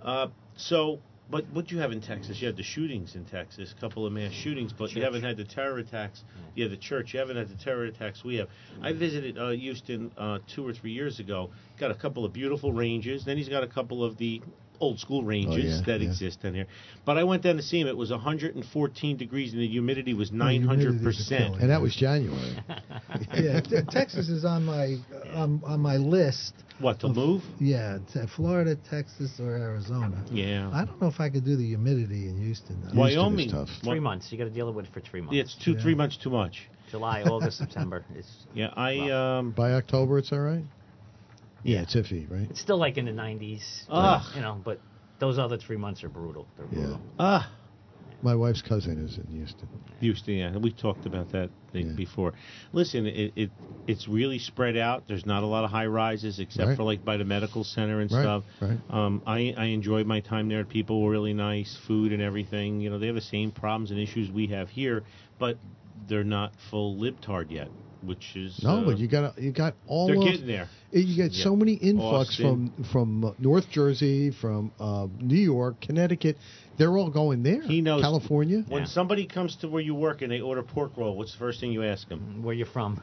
But what do you have in Texas? You had the shootings in Texas, a couple of mass shootings, but you haven't had the terror attacks. Yeah, the church. You haven't had the terror attacks we have. I visited Houston 2 or 3 years ago. Got a couple of beautiful ranges. Then he's got a couple of the old school ranges that exist in here. But I went down to see him. It was 114 degrees and the humidity was 900%. And that was January. Yeah, Texas is on my list. What, to move? Yeah, Florida, Texas, or Arizona. Yeah. I don't know if I could do the humidity in Houston, though. Wyoming. Tough. 3 months. You got to deal with it for 3 months. Yeah, it's 3 months too much. July, August, September. Yeah, By October, it's all right? Yeah, it's iffy, right? It's still like in the 90s. Ugh. You know, but those other 3 months are brutal. They're brutal. My wife's cousin is in Houston. Houston, yeah. We talked about that before. Listen, it's really spread out. There's not a lot of high rises except for like by the medical center and stuff. Right. I enjoyed my time there. People were really nice, food and everything. You know, they have the same problems and issues we have here, but they're not full libtard yet, which is but you got all. They're of, getting there. You get so many influx Austin. from North Jersey, from New York, Connecticut. They're all going there. He knows. California. When somebody comes to where you work and they order pork roll, what's the first thing you ask them? Where you from?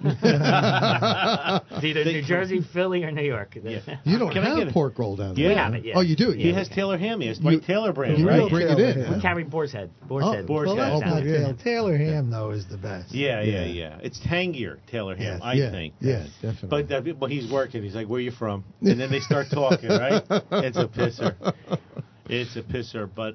It's either New Jersey, Philly, or New York. You don't have pork roll down there. We have it, yeah. Oh, you do? He has Taylor Ham. He has White Taylor brand, You right? bring it in. We carry Boar's Head. Boar's Head. Boar's Well, Head. that's not yeah. Taylor Ham, though, is the best. Yeah. It's tangier, Taylor Ham, I think. Yeah, definitely. But he's working. He's like, where you from? And then they start talking, right? It's a pisser. It's a pisser. But,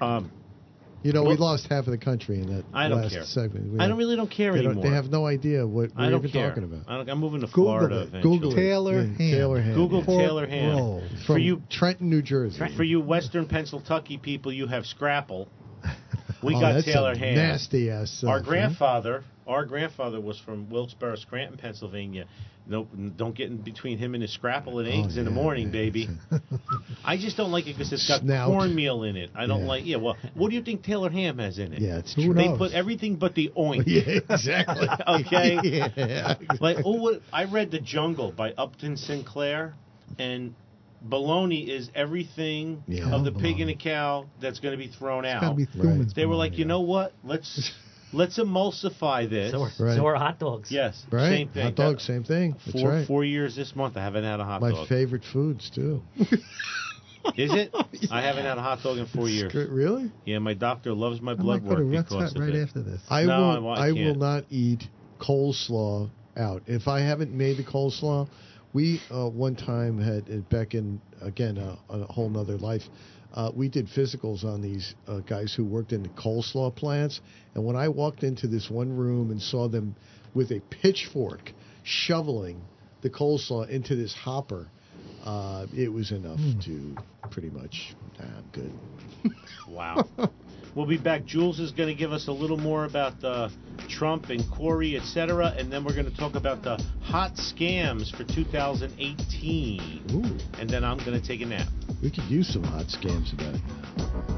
we lost half of the country in that last segment. I really don't care anymore. They have no idea what we're even talking about. I'm moving to Florida eventually. Google it. Taylor Ham. Taylor Ham. Google yeah. Taylor Ham. Roll. For you, Trenton, New Jersey. For you Western Pennsylvania people, you have Scrapple. We Oh, got that's Taylor a Ham. Nasty ass stuff. Our grandfather was from Wilkes-Barre, Scranton, Pennsylvania. Nope, don't get in between him and his scrapple and eggs in the morning, baby. I just don't like it because it's got cornmeal in it. I don't like. Yeah, well, what do you think Taylor Ham has in it? Yeah, it's true. They put everything but the oink. Yeah, exactly. Okay. Yeah. Like, I read The Jungle by Upton Sinclair, and bologna is everything of the pig and the cow that's going to be thrown out. It's got to be Thuman's They were like, bologna, you know what? Let's emulsify this. So are hot dogs. Yes, Right. same thing. Hot dogs, same thing. That's right. 4 years this month. I haven't had a hot My dog. favorite foods too. Is it? I haven't had a hot dog in 4 years. Really? Yeah, my doctor loves my I blood might go to work Rutt's because Hut of right it. after this. I can't. will not eat coleslaw out. If I haven't made the coleslaw, we one time had back in again a whole nother life. We did physicals on these guys who worked in the coleslaw plants, and when I walked into this one room and saw them with a pitchfork shoveling the coleslaw into this hopper, it was enough to pretty much, I'm good. Wow. We'll be back. Jules is going to give us a little more about Trump and Corey, etc., and then we're going to talk about the hot scams for 2018. Ooh. And then I'm going to take a nap. We could use some hot scams about it now.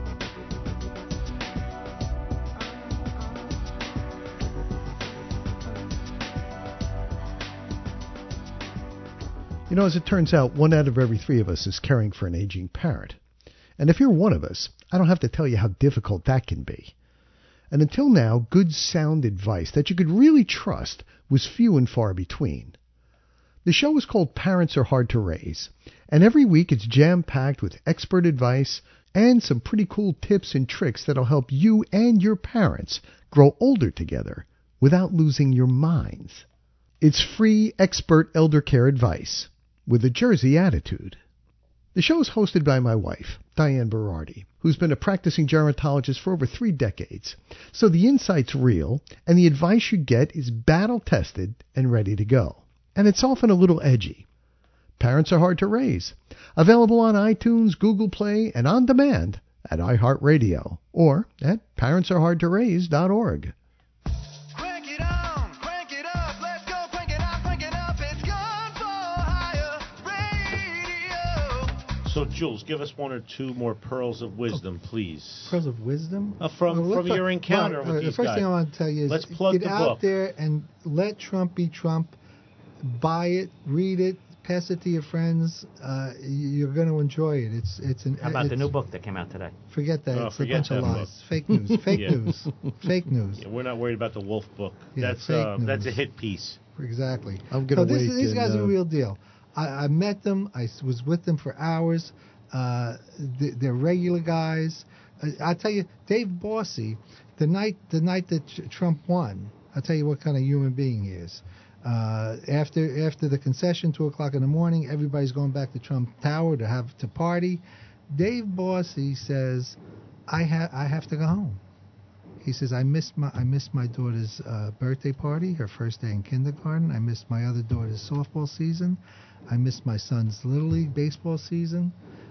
You know, as it turns out, 1 out of every 3 of us is caring for an aging parent. And if you're one of us, I don't have to tell you how difficult that can be. And until now, good, sound advice that you could really trust was few and far between. The show is called Parents Are Hard to Raise, and every week it's jam-packed with expert advice and some pretty cool tips and tricks that'll help you and your parents grow older together without losing your minds. It's free expert elder care advice with a Jersey attitude. The show is hosted by my wife, Diane Berardi, who's been a practicing gerontologist for over 3 decades. So the insight's real, and the advice you get is battle-tested and ready to go. And it's often a little edgy. Parents Are Hard to Raise. Available on iTunes, Google Play, and on demand at iHeartRadio or at parentsareHardToRaise.org. Crank it on, crank it up, let's go, crank it up, it's Gun for Hire Radio. So, Jules, give us one or two more pearls of wisdom, please. Pearls of wisdom? From your encounter with these the first guys. thing I want to tell you is Let's plug get the out book. there and let Trump be Trump. Buy it, read it, pass it to your friends. You're going to enjoy it. How about the new book that came out today? Forget that. Oh, It's a forget bunch of that lies. book. Fake news. Fake Yeah. news. Fake news. Yeah, we're not worried about the Wolf book. Yeah, That's fake that's a news. hit piece. Exactly. I'm gonna wait These guys and, are the real deal. I met them. I was with them for hours. They're regular guys. I'll tell you, Dave Bossy, the night that Trump won, I'll tell you what kind of human being he is. After the concession, 2:00 in the morning, everybody's going back to Trump Tower to party. Dave Bossy says, I have to go home. He says, I missed my daughter's birthday party, her first day in kindergarten. I missed my other daughter's softball season. I missed my son's little league baseball season.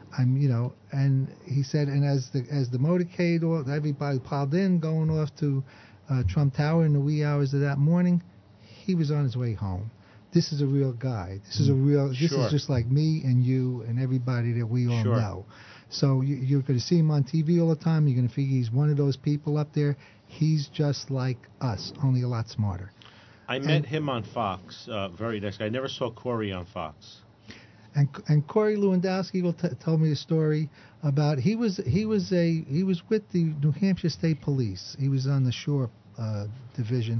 And he said, and as the motorcade, everybody piled in, going off to Trump Tower in the wee hours of that morning, he was on his way home. This is a real guy. This is Sure. is just like me and you and everybody that we all Sure. know. So you're going to see him on TV all the time. You're going to figure he's one of those people up there. He's just like us, only a lot smarter. I met him on Fox. Very nice guy. I never saw Corey on Fox. And Corey Lewandowski told me a story about he was with the New Hampshire State Police. He was on the Shore Division.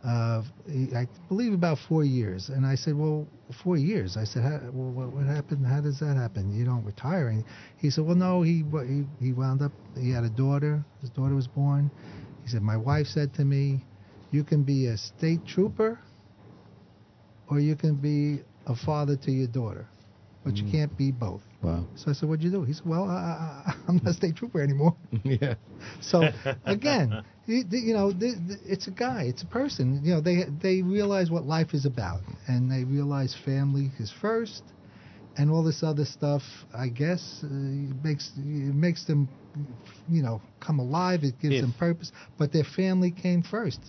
I believe about 4 years. And I said, well, 4 years. I said, what happened? How does that happen? You don't retire. And he said, well, no, he wound up, he had a daughter. His daughter was born. He said, my wife said to me, you can be a state trooper or you can be a father to your daughter, but you can't be both. Wow. So I said, what'd you do? He said, well, I'm not a state trooper anymore. Yeah. So again, it's a guy, it's a person. They realize what life is about, and they realize family is first, and all this other stuff. I guess makes them, come alive. It gives them purpose. But their family came first.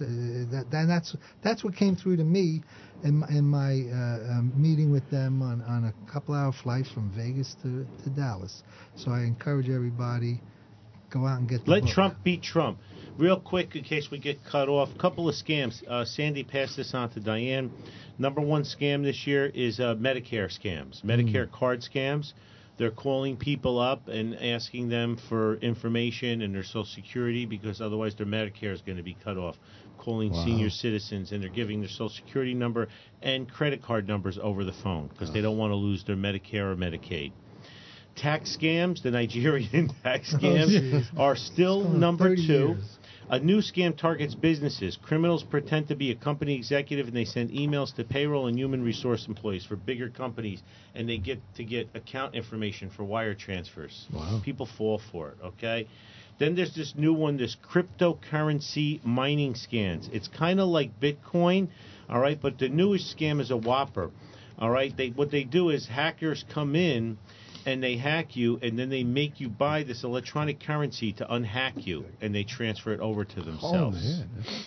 That's what came through to me in my meeting with them on a couple-hour flight from Vegas to Dallas. So I encourage everybody, go out and get the Let book. Trump be Trump. Real quick, in case we get cut off, a couple of scams. Sandy passed this on to Diane. Number one scam this year is Medicare scams, Medicare card scams. They're calling people up and asking them for information and their Social Security because otherwise their Medicare is going to be cut off. Calling senior citizens, and they're giving their Social Security number and credit card numbers over the phone because they don't want to lose their Medicare or Medicaid. Tax scams, the Nigerian tax scams, are still number 2. Years. A new scam targets businesses. Criminals pretend to be a company executive and they send emails to payroll and human resource employees for bigger companies, and they get account information for wire transfers. Wow. People fall for it, okay? Then there's this new one, this cryptocurrency mining scams. It's kind of like Bitcoin, all right, but the newest scam is a whopper, all right? What they do is hackers come in and they hack you, and then they make you buy this electronic currency to unhack you, and they transfer it over to themselves. Oh, man.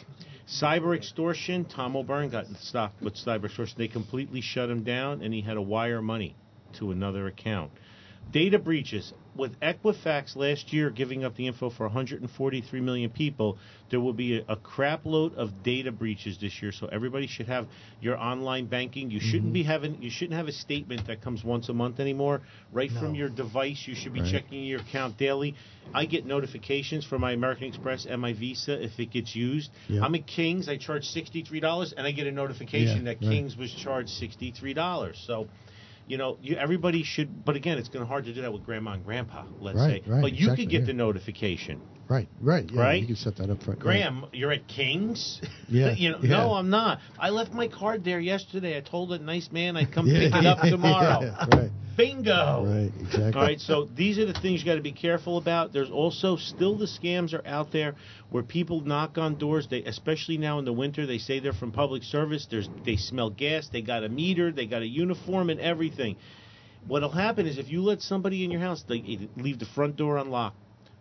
Cyber extortion, Tom O'Byrne got stopped with cyber extortion. They completely shut him down, and he had to wire money to another account. Data breaches. With Equifax last year giving up the info for 143 million people, there will be a crap load of data breaches this year. So everybody should have your online banking. You shouldn't you shouldn't have a statement that comes once a month anymore. Right from your device, you should be checking your account daily. I get notifications from my American Express and my Visa if it gets used. Yep. I'm at King's. I charge $63, and I get a notification that King's was charged $63. So, everybody should, but again, it's going to hard to do that with grandma and grandpa, let's say. Right, but you exactly, could get the notification. Right. Yeah, Right? You can set that up front. Graham, you're at King's? Yeah. No, I'm not. I left my card there yesterday. I told a nice man I'd come pick it up tomorrow. Right. Bingo. Right, exactly. All right, so these are the things you got to be careful about. There's also still the scams are out there where people knock on doors. They, especially now in the winter, they say they're from public service. They smell gas. They got a meter. They got a uniform and everything. What'll happen is if you let somebody in your house, they leave the front door unlocked,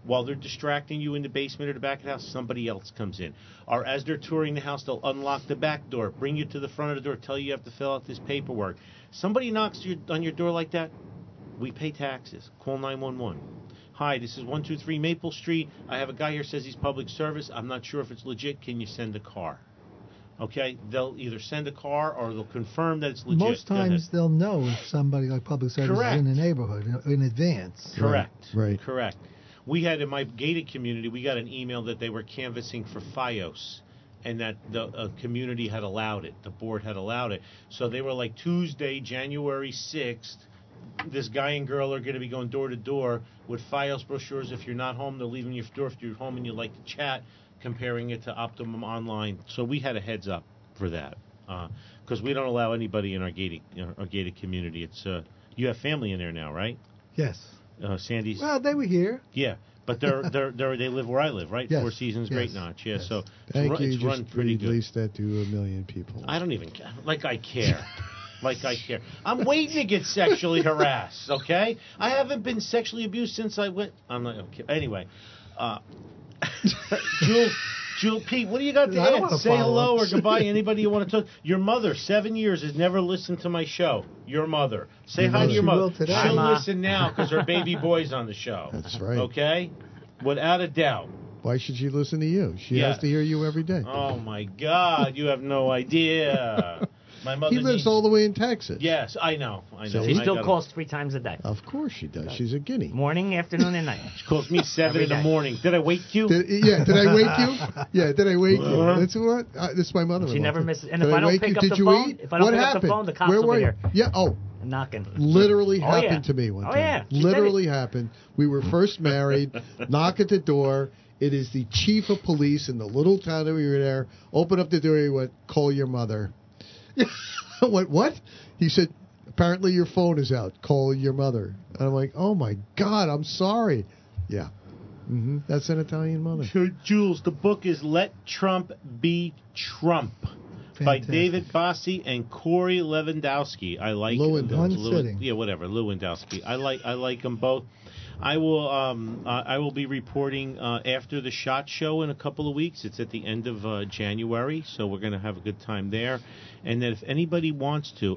While they're distracting you in the basement or the back of the house, somebody else comes in. Or as they're touring the house, they'll unlock the back door, bring you to the front of the door, tell you have to fill out this paperwork. Somebody knocks on your door like that, we pay taxes. Call 911. Hi, this is 123 Maple Street. I have a guy here says he's public service. I'm not sure if it's legit. Can you send a car? Okay, they'll either send a car or they'll confirm that it's legit. Most times they'll know if somebody like public service Correct. is in the neighborhood in advance. Correct. Right. Correct. We had in my gated community, we got an email that they were canvassing for FiOS, and that the community had allowed it. The board had allowed it. So they were like, Tuesday, January 6th, this guy and girl are going to be going door to door with FiOS brochures. If you're not home, they're leaving your door. If you're home and you'd like to chat, comparing it to Optimum Online. So we had a heads up for that, because we don't allow anybody in our gated community. It's you have family in there now, right? Yes. Sandy's. Well, they were here. Yeah, but they live where I live, right? Yes. Four Seasons, Yes. Great Notch. Yeah, Yes. so Thank you. it's Just run pretty good. released that to 1 million people. I don't even like I care. Like I care. I'm waiting to get sexually harassed. Okay, I haven't been sexually abused since I went. I'm not okay. Anyway, Jules, Pete, what do you got to I don't add? wanna Say follow hello up. or goodbye. Anybody you want to talk? Your mother, 7 years, has never listened to my show. Your mother. Say Your hi to mother. your She mother. will today. She'll Ma. listen now because her baby boy's on the show. That's right. Okay, without a doubt. Why should she listen to you? She Yeah. has to hear you every day. Oh my God, you have no idea. My mother. He lives needs- all the way in Texas. Yes, I know. So She I still gotta- calls 3 times a day. Of course she does. She's a guinea. Morning, afternoon, and night. She calls me 7 Every in the day. morning. Did I wake you? Did I wake you? Yeah, did I wake you? That's what? This is my mother. She never misses. And Did if I don't wake pick you? up Did the you phone, eat? if I don't What pick up happened? the phone, the cops Where will were be you? there Yeah. Oh, knocking. literally Oh, happened yeah. to me one Oh, time. yeah. She did Literally happened. We were first married. Knock at the door. It is the chief of police in the little town that we were there. Open up the door. He went, "Call your mother." I went, "What?" He said, "Apparently your phone is out. Call your mother." And I'm like, "Oh my God, I'm sorry." Yeah. That's an Italian mother. Jules, the book is Let Trump Be Trump by Fantastic. David Bossie and Corey Lewandowski. I like Lewandowski. One sitting. Yeah, whatever. Lewandowski. I like them both. I will be reporting after the SHOT Show in a couple of weeks. It's at the end of January, so we're going to have a good time there. And then if anybody wants to,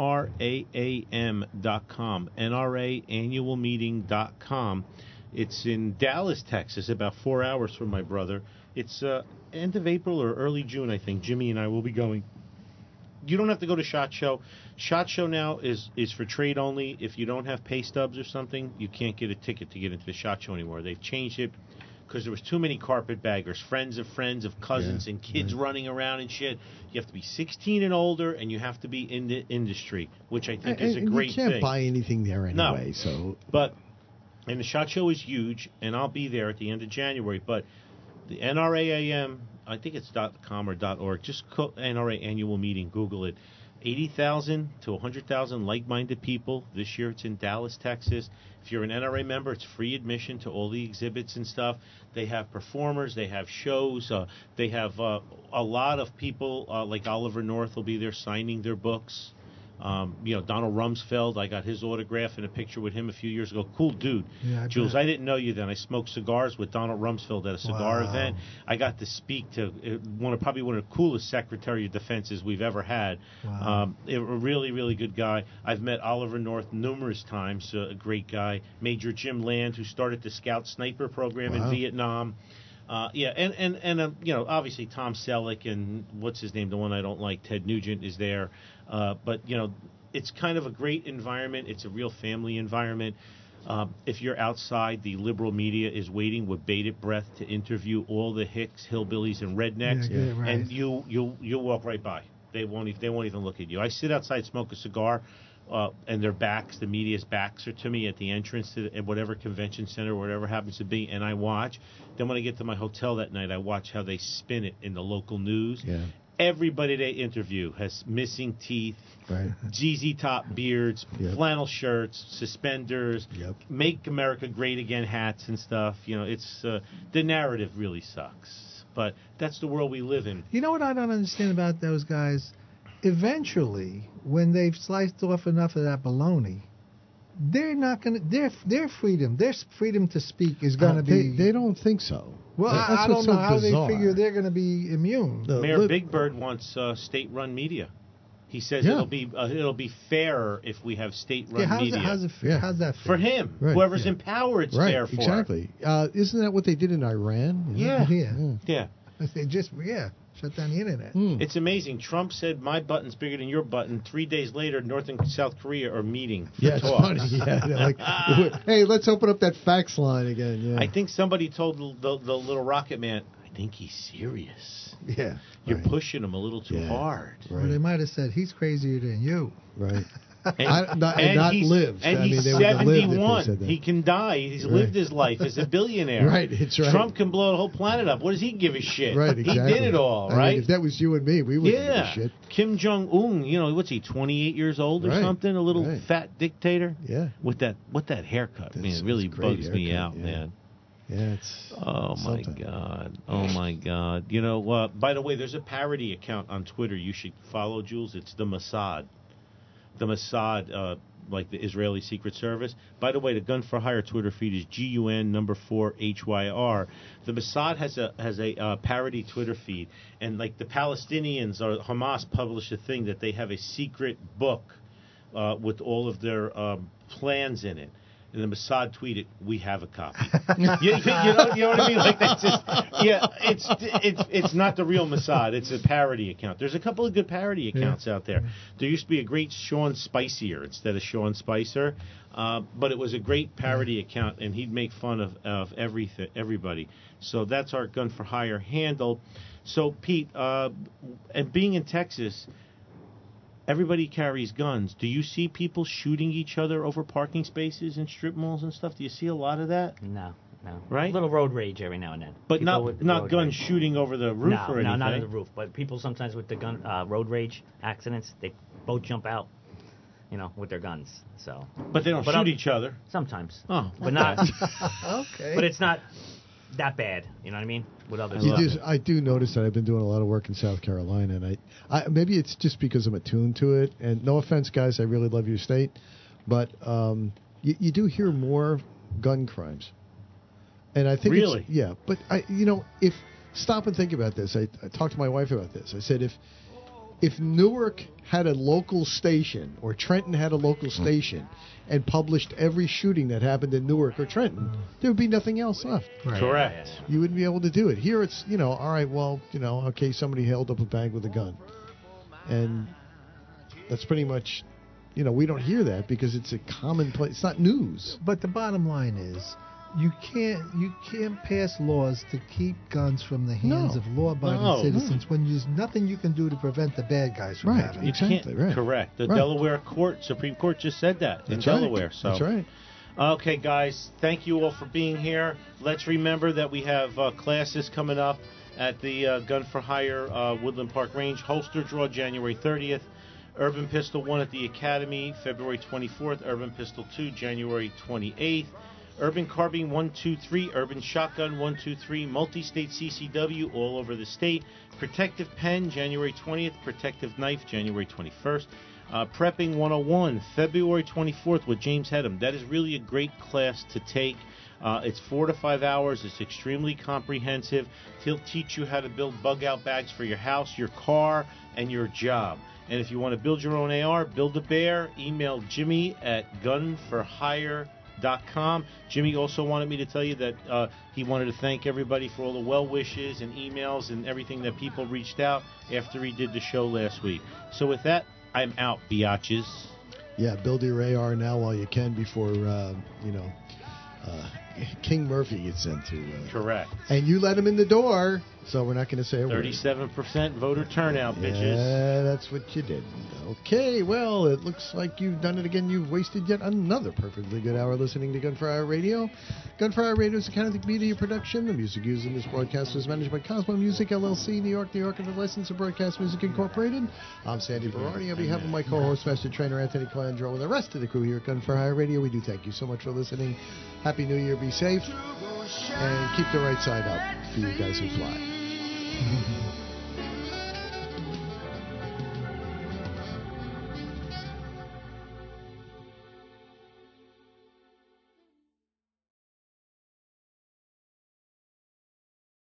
NRAAM.com, NRAannualmeeting.com. It's in Dallas, Texas, about 4 hours from my brother. It's end of April or early June, I think. Jimmy and I will be going. You don't have to go to SHOT Show. SHOT Show now is for trade only. If you don't have pay stubs or something, you can't get a ticket to get into the SHOT Show anymore. They've changed it because there was too many carpetbaggers, friends of cousins, Yeah, and kids right. running around and shit. You have to be 16 and older, and you have to be in the industry, which I think is a And great you can't thing. buy anything there No. anyway. So But, and the SHOT Show is huge, and I'll be there at the end of January. But the NRAAM, I think it's .com or .org. Just call NRA Annual Meeting. Google it. 80,000 to 100,000 like-minded people. This year it's in Dallas, Texas. If you're an NRA member, it's free admission to all the exhibits and stuff. They have performers. They have shows. They have a lot of people like Oliver North will be there signing their books. Donald Rumsfeld, I got his autograph and a picture with him a few years ago. Cool dude. Yeah, I Jules, bet. I didn't know you then. I smoked cigars with Donald Rumsfeld at a cigar Wow. event. I got to speak to probably one of the coolest Secretary of Defenses we've ever had. Wow. A really, really good guy. I've met Oliver North numerous times, a great guy. Major Jim Land, who started the Scout Sniper program in Wow. Vietnam. Obviously Tom Selleck and what's his name, the one I don't like, Ted Nugent is there. But it's kind of a great environment. It's a real family environment. If you're outside, the liberal media is waiting with bated breath to interview all the hicks, hillbillies, and rednecks, Yeah, right. and you'll walk right by. They won't even look at you. I sit outside, smoke a cigar. And their backs, the media's backs are to me at the entrance to whatever convention center, whatever happens to be, and I watch. Then when I get to my hotel that night, I watch how they spin it in the local news. yeah, Everybody they interview has missing teeth, right. ZZ Top beards, Yep. flannel shirts, suspenders, Yep. Make America Great Again hats and stuff. It's the narrative really sucks, but that's the world we live in. You know what I don't understand about those guys? Eventually, when they've sliced off enough of that baloney, they're not going to. Their freedom to speak is going to be. They don't think so. Well, That's I don't what's know so how bizarre. they figure they're going to be immune. Mayor Big Bird wants state-run media. He says it'll be fairer if we have state-run media. How's that fair? For him, Right. whoever's in power, it's fair for. Exactly. Isn't that what they did in Iran? Yeah. They just shut down the internet. It's amazing. Trump said, "My button's bigger than your button." 3 days later, North and South Korea are meeting for Yeah, it's talks. funny. Yeah, they're like, hey, let's open up that fax line again. Yeah. I think somebody told the little rocket man, "I think he's serious. Yeah. You're pushing him a little too hard." Or they might have said he's crazier than you. Right. And not he's, lived. And I mean, he's they would have lived if they 71. said that. He can die. He's lived his life as a billionaire. Right, it's right. Trump can blow the whole planet up. What does he give a shit? Right, exactly. He did it all, I mean, right? if that was you and me, we wouldn't give a shit. Kim Jong-un, what's he, 28 years old or something? A little fat dictator? Yeah. With that haircut, man, it really bugs me out, man. Yeah, it's my God. Oh, my God. By the way, there's a parody account on Twitter you should follow, Jules. It's the Mossad. The Mossad, like the Israeli Secret Service. By the way, the Gun for Hire Twitter feed is GUN4HYR. The Mossad has a parody Twitter feed, and like the Palestinians or Hamas published a thing that they have a secret book with all of their plans in it. And the Mossad tweeted, "We have a copy." you know what I mean? Like that's just it's not the real Mossad. It's a parody account. There's a couple of good parody accounts out there. There used to be a great Sean Spicier instead of Sean Spicer, but it was a great parody account, and he'd make fun of everybody. So that's our Gun for Hire handle. So Pete, and being in Texas, everybody carries guns. Do you see people shooting each other over parking spaces in strip malls and stuff? Do you see a lot of that? No. Right? A little road rage every now and then. But People not guns shooting over the roof or anything? No, not on the roof. But people sometimes with the gun road rage accidents, they both jump out, with their guns. So. But they don't shoot each other? Sometimes. Oh. But not. Okay. But it's not that bad. You know what I mean? With others. I do notice that I've been doing a lot of work in South Carolina, and I maybe it's just because I'm attuned to it. And no offense, guys, I really love your state, but you do hear more gun crimes. And I think really, but if stop and think about this. I talked to my wife about this. I said if Newark had a local station or Trenton had a local station and published every shooting that happened in Newark or Trenton, there would be nothing else left. Right. Correct. You wouldn't be able to do it. Here it's, all right, well, okay, somebody held up a bag with a gun. And that's pretty much, we don't hear that because it's a commonplace. It's not news. But the bottom line is, you can't pass laws to keep guns from the hands of law-abiding citizens when there's nothing you can do to prevent the bad guys from having it. Exactly, right. Correct. The Delaware Supreme Court just said that in Delaware. So. That's right. Okay, guys, thank you all for being here. Let's remember that we have classes coming up at the Gun for Hire Woodland Park Range. Holster Draw January 30th. Urban Pistol 1 at the Academy February 24th. Urban Pistol 2 January 28th. Urban Carbine 123, Urban Shotgun 123, Multi-State CCW all over the state. Protective Pen January 20th. Protective Knife January 21st. Prepping 101 February 24th with James Hedham. That is really a great class to take. It's 4 to 5 hours. It's extremely comprehensive. He'll teach you how to build bug-out bags for your house, your car, and your job. And if you want to build your own AR, Build-A-Bear, email Jimmy at gunforhire.com. Jimmy also wanted me to tell you that he wanted to thank everybody for all the well wishes and emails and everything that people reached out after he did the show last week. So with that, I'm out, biatches. Yeah, build your AR now while you can before King Murphy gets into. Correct. And you let him in the door, so we're not going to say a word. 37% voter turnout, bitches. Yeah, that's what you did. Okay, well, it looks like you've done it again. You've wasted yet another perfectly good hour listening to Gun for Hire Radio. Gun for Hire Radio is a Kinetic Media production. The music used in this broadcast is managed by Cosmo Music, LLC, New York, New York, under license of Broadcast Music Incorporated. I'm Sandy Berardi. On behalf of my co-host, Master Trainer Anthony Colandro, and the rest of the crew here at Gun for Hire Radio, we do thank you so much for listening. Happy New Year. Be safe. And keep the right side up for you guys who fly.